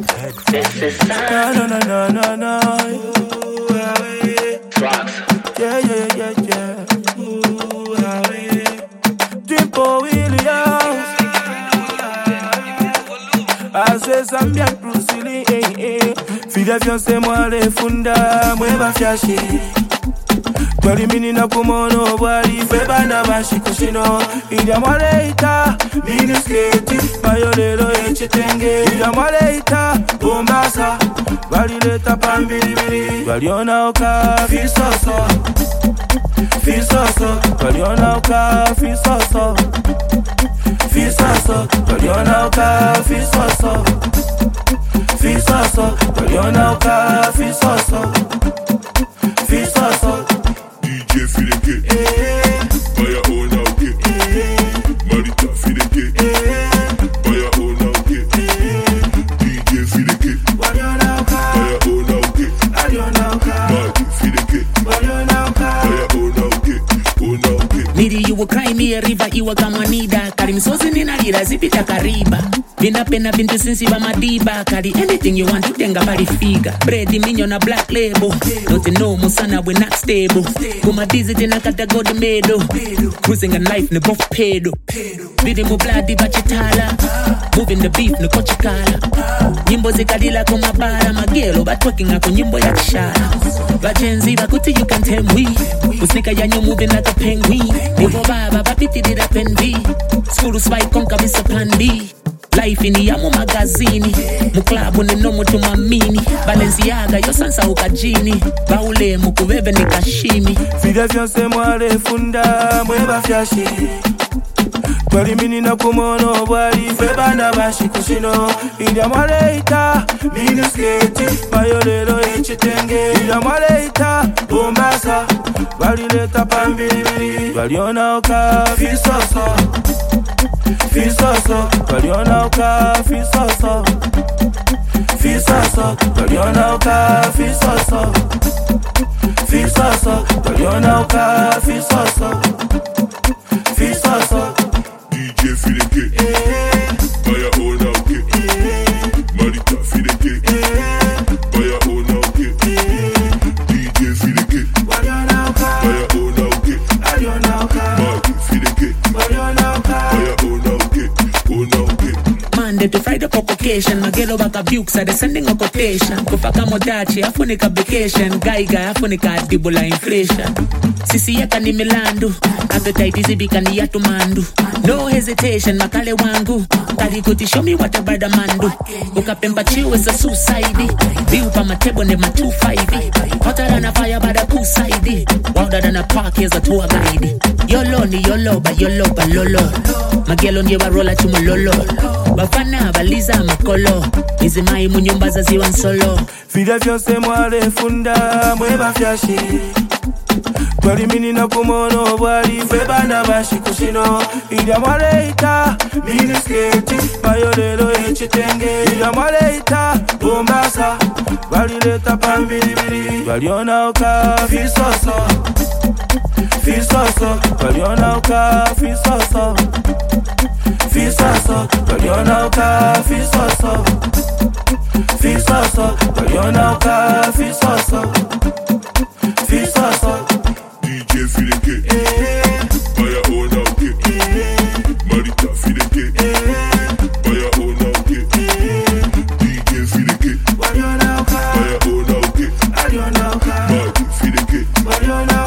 No. Yeah. Dimpo Williams. Assez Zambian Brusili, Fida fiancé moi les funda, moi va fiaché. Twali mini na kumono, wali feba na bashikushino. Ida mwaleita, mini sketi, mayolelo echitenge. Ida mwaleita, bombasa, wali leta pambili. Waliona oka, fisoso. Waliona oka, fisoso. Waliona oka, fisoso. Waliona oka, fisoso. DJ Fileke, Baya Ona Oke, Marita Fileke, Baya Ona Oke, DJ Fileke, Baya Ona Oke, Marty Fileke, Baya Ona Oke. Niri you will cry me a river iwa kama nida. Kari msozi ninalira zipita kariba. Vinapenda vintu sinsi ba madiba. Kari anything you want to denga bari figa. Bread minyo na black label. Don't know musana we not stable. Kuma dizi tena kata go de medo. Cruising a life ne both pedo. Vidi mu bloody bachitala. Moving the beef ne kochikala. Nyimbo zikadila kuma bara magelo. But talking ako nyimbo ya kishara. Vajenzi bakuti you can tell me. Usnika ya you moving like a penguin. Nivo baba babiti did up and be. School spike konka visa plan B. Life in the Yamo magazini. Muklabu ni no mutu mamini. Balenciaga yo sansa ukajini. Baule mukubebe ni kashimi. Fida fiancé moi les funda, moi va fiaché. Twali mini na kumono, wali feba na bashikushino. Ida mwaleita, mini sketi, mayolelo echitenge. Ida mwaleita, bombasa, wali leta pambili. Waliona oka, fisoso. Waliona oka, fisoso. Waliona oka, fisoso. Waliona oka, fisoso. DJ Fileke, Baya Ona Oke, Marita Fileke, Baya Ona Oke, DJ Fileke, Baya Ona Oke, Marty Fileke, Baya Ona Oke. Monday to Friday convocation. Magelo baka bukes are sending a quotation. Kufaka modachi, afunika vacation. Gaiga, afunika dibula inflation. Sisi yaka ni milandu. Appetite is ibika ni yatu mandu. No hesitation, makale wangu. Kari kuti show me what a brother mandu. Ukapemba chiu is a suicide. View pa matebo ne ma 2-5. Hotter than a fire by the poolside. Wilder than a park is a tour guide. Yolo ni yolo, ba lolo. Magelo ni wa rolla chumo lolo. Bafana baliza makolo. Izi mai munyumba za ziwan solo. Fida fiancé moi les funda, moi va fiaché. Twali mini na kumono, wali feba na bashikushino. Ida mwaleita, mini sketi, mayolelo echitenge. Ida mwaleita, bombasa, wali leta pambili. Waliona oka, fisoso. Waliona oka, fisoso. Waliona oka, fisoso. Waliona oka, fisoso. DJ Fileke, Baya Ona Oke, Marita Fileke, Baya Ona Oke, DJ Fileke, Baya Ona Oke, Marty Fileke,